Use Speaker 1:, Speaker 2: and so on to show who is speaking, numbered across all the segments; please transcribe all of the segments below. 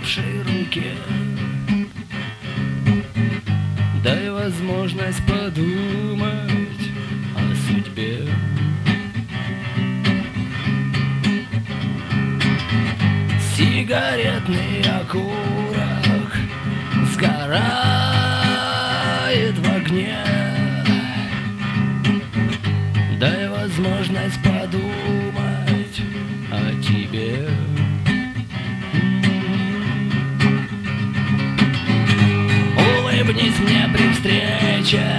Speaker 1: уставшей руке. Дай возможность подумать о судьбе. Сигаретный окурок сгорает в огне. Дай возможность подумать о тебе. Улыбнись мне при встрече,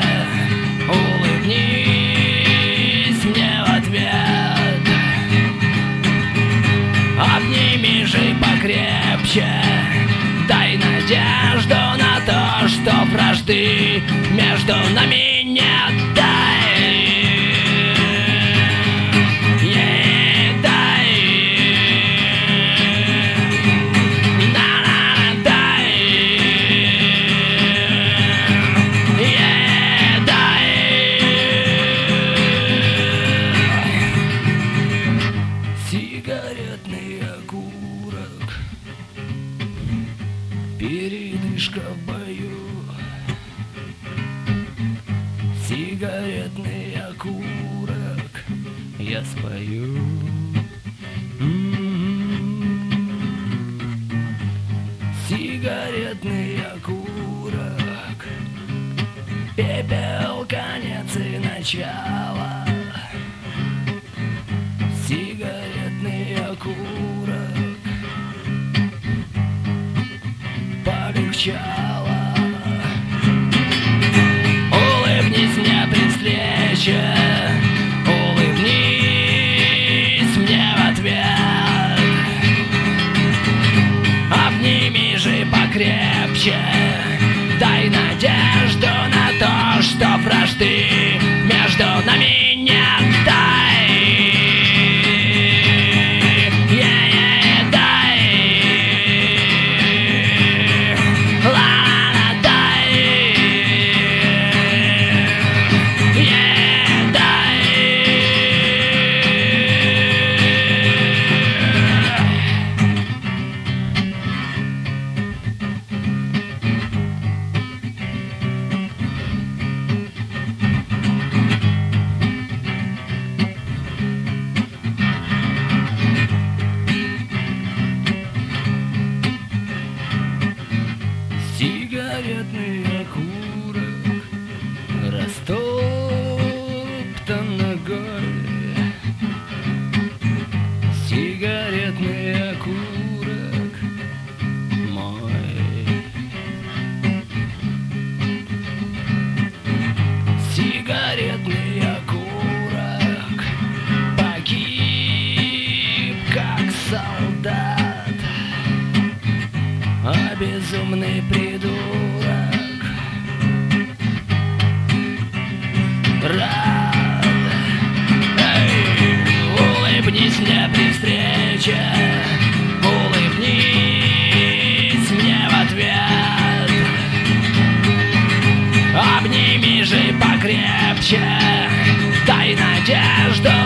Speaker 1: улыбнись мне в ответ. Обними же покрепче, дай надежду на то, что вражды между нами нет. Сигаретный окурок, передышка в бою. Сигаретный окурок, я спою. Сигаретный окурок, пепел, конец и начало. Сигаретный окурок, полегчало. Улыбнись мне при встрече, улыбнись мне в ответ. Обними же покрепче, дай надежду на то, что вражды между нами нет. Сигаретный окурок растоптан ногой. Сигаретный окурок мой. Сигаретный окурок погиб как солдат, а безумный придурок рад. Улыбнись мне при встрече, улыбнись мне в ответ. Обними же покрепче, дай надежду